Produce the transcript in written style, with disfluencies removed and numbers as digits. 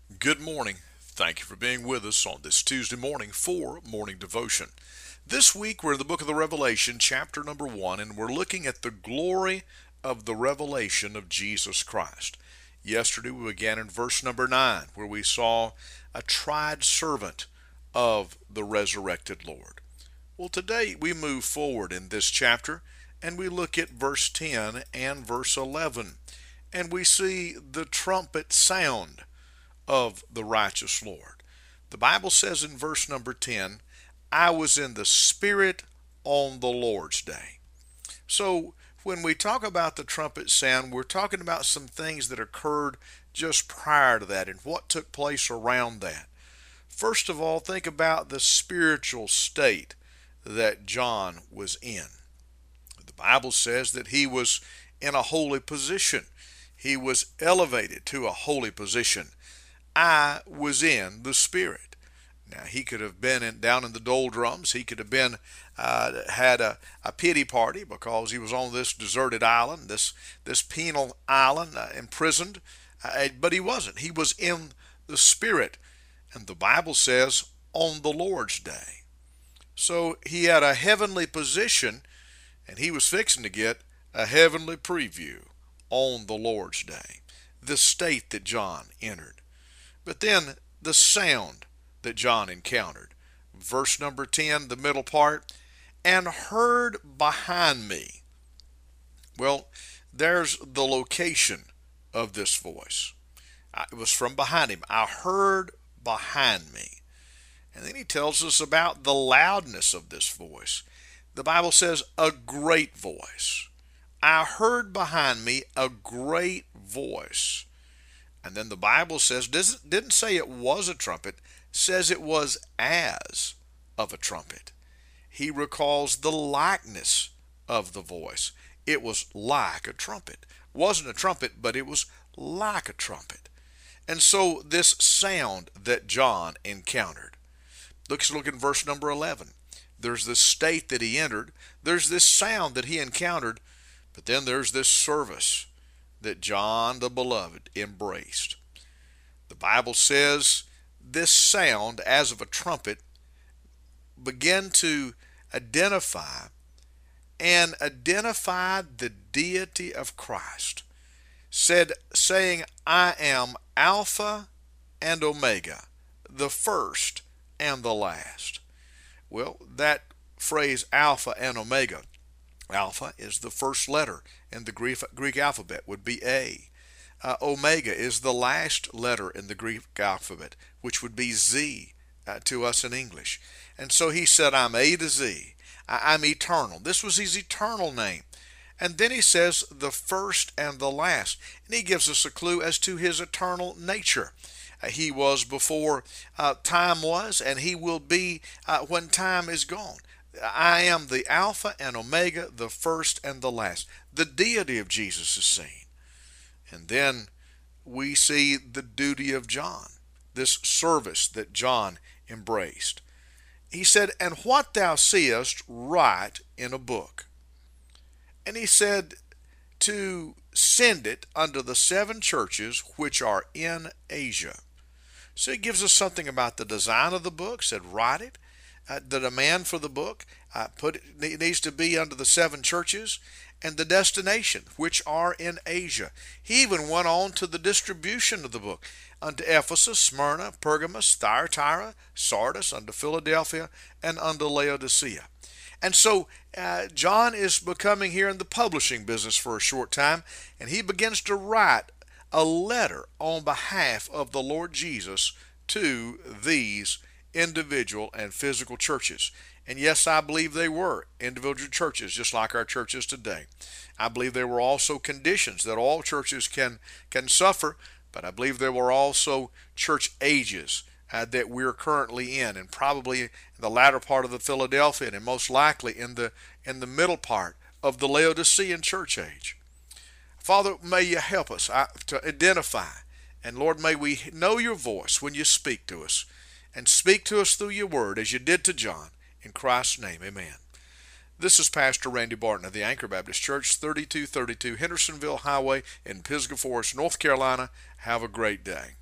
Good morning. Thank you for being with us on this Tuesday morning for Morning Devotion. This week we're in the book of the Revelation, chapter number 1, and we're looking at the glory of the revelation of Jesus Christ. Yesterday we began in verse number 9, where we saw a tried servant of the resurrected Lord. Well, today we move forward in this chapter and we look at verse 10 and verse 11, and we see the trumpet sound of the righteous Lord. The Bible says in verse number 10, I was in the Spirit on the Lord's day. So when we talk about the trumpet sound, we're talking about some things that occurred just prior to that and what took place around that. First of all, think about the spiritual state that John was in. The Bible says that he was in a holy position. He was elevated to a holy position. I was in the Spirit. Now, he could have been down in the doldrums. He could have been had a pity party because he was on this deserted island, this penal island, imprisoned. But he wasn't. He was in the Spirit. And the Bible says, on the Lord's day. So he had a heavenly position, and he was fixing to get a heavenly preview on the Lord's day. The state that John entered. But then the sound that John encountered. Verse number 10, the middle part, and heard behind me. Well, there's the location of this voice. It was from behind him. I heard behind me. And then he tells us about the loudness of this voice. The Bible says, a great voice. I heard behind me a great voice. And then the Bible says, didn't say it was a trumpet, says it was as of a trumpet. He recalls the likeness of the voice. It was like a trumpet. Wasn't a trumpet, but it was like a trumpet. And so this sound that John encountered. Let's look in verse number 11. There's this state that he entered. There's this sound that he encountered. But then there's this service that John the Beloved embraced. The Bible says this sound, as of a trumpet, began to identify the deity of Christ, saying, I am Alpha and Omega, the first and the last. Well, that phrase Alpha and Omega, Alpha is the first letter in the Greek alphabet, would be A. Omega is the last letter in the Greek alphabet, which would be Z to us in English. And so he said, I'm A to Z. I'm eternal. This was his eternal name. And then he says, the first and the last. And he gives us a clue as to his eternal nature. He was before time was, and he will be when time is gone. I am the Alpha and Omega, the first and the last. The deity of Jesus is seen. And then we see the duty of John, this service that John embraced. He said, and what thou seest, write in a book. And he said to send it unto the 7 churches which are in Asia. So he gives us something about the design of the book, said write it. The demand for the book it needs to be unto the 7 churches, and the destination, which are in Asia. He even went on to the distribution of the book unto Ephesus, Smyrna, Pergamos, Thyatira, Sardis, unto Philadelphia, and unto Laodicea. And so John is becoming here in the publishing business for a short time, and he begins to write a letter on behalf of the Lord Jesus to these individual and physical churches. And yes, I believe they were individual churches, just like our churches today. I believe there were also conditions that all churches can suffer, but I believe there were also church ages that we're currently in, and probably in the latter part of the Philadelphian, and most likely in the middle part of the Laodicean church age. Father, may you help us to identify, and Lord, may we know your voice when you speak to us, and speak to us through your word as you did to John. In Christ's name, amen. This is Pastor Randy Barton of the Anchor Baptist Church, 3232 Hendersonville Highway in Pisgah Forest, North Carolina. Have a great day.